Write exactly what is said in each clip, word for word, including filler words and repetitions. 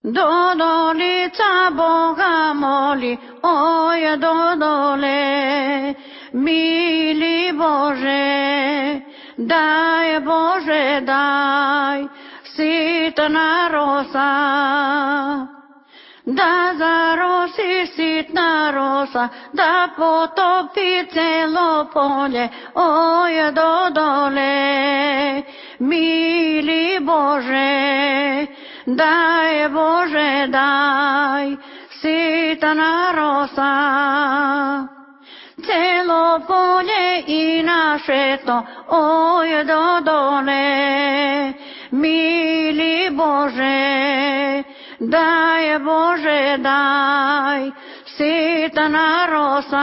Dodolica Boga moli, oj dodole, mili Bože, daj Bože, daj, sitna rosa, da zarosi sitna rosa, da potopi celo polje, oj dodole, mili Bože, daj Bože, daj, sitna rosa. Celo polje i naše to, oj dodole, mili Bože, daj Bože, daj, sitna rosa.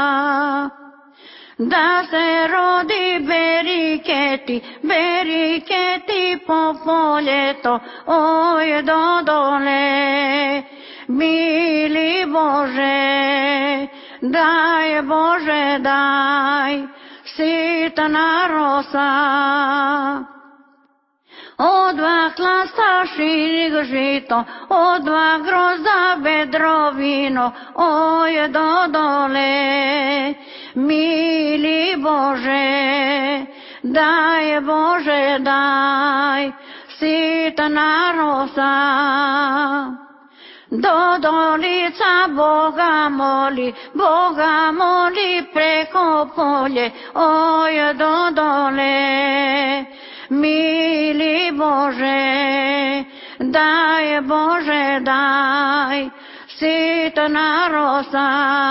Da se rodi beriketi, beriketi po poljeto, oj dodole, mili Bože, daj Bože, daj, sitna rosa. Od dva klasta širig žito, od dva grozda bedrovino, oj dodole, mili Bože, daj Bože, daj, sitna rosa. Dodolica Boga moli, Boga moli preko polje, oj dodole, mili Bože, daj Bože, daj, sitna rosa.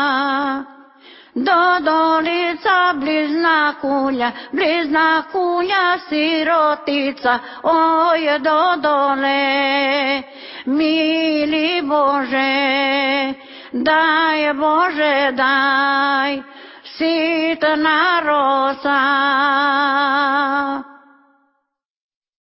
Dodolica blizna kulja, blizna kulja sirotica, oj dodole, mili Bože, daj Bože, daj, sitna rosa.